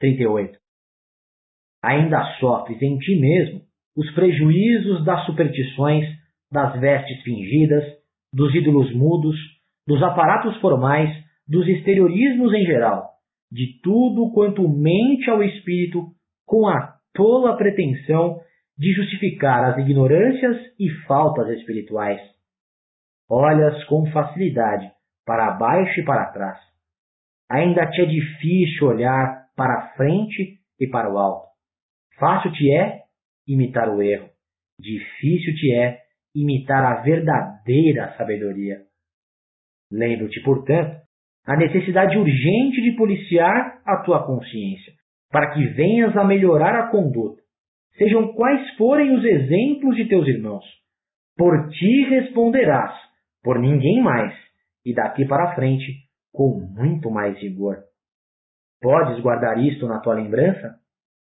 38. Ainda sofres em ti mesmo os prejuízos das superstições, das vestes fingidas, dos ídolos mudos, dos aparatos formais, dos exteriorismos em geral, de tudo quanto mente ao espírito com a tola pretensão de justificar as ignorâncias e faltas espirituais. Olhas com facilidade para baixo e para trás. Ainda te é difícil olhar para a frente e para o alto. Fácil te é imitar o erro. Difícil te é imitar a verdadeira sabedoria. Lembra-te, portanto, a necessidade urgente de policiar a tua consciência, para que venhas a melhorar a conduta, sejam quais forem os exemplos de teus irmãos. Por ti responderás, por ninguém mais, e daqui para frente, com muito mais rigor. Podes guardar isto na tua lembrança?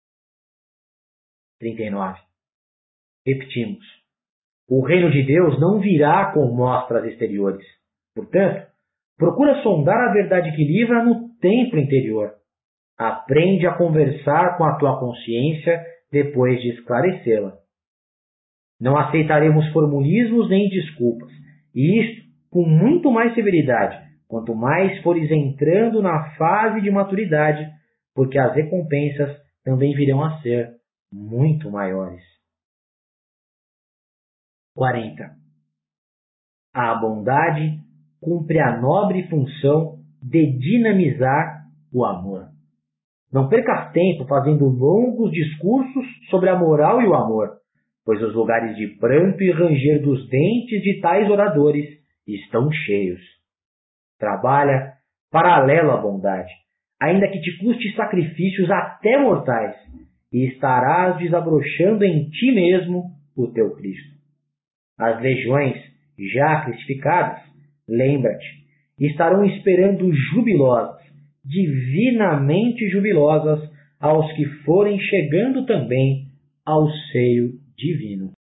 39. Repetimos. O reino de Deus não virá com mostras exteriores. Portanto, procura sondar a verdade que livra no templo interior. Aprende a conversar com a tua consciência depois de esclarecê-la. Não aceitaremos formulismos nem desculpas, e isto com muito mais severidade, quanto mais fores entrando na fase de maturidade, porque as recompensas também virão a ser muito maiores. 40. A bondade cumpre a nobre função de dinamizar o amor. Não percas tempo fazendo longos discursos sobre a moral e o amor, pois os lugares de pranto e ranger dos dentes de tais oradores estão cheios. Trabalha paralelo à bondade, ainda que te custe sacrifícios até mortais, e estarás desabrochando em ti mesmo o teu Cristo. As legiões já cristificadas, lembra-te, estarão esperando jubilosas, divinamente jubilosas, aos que forem chegando também ao seio divino.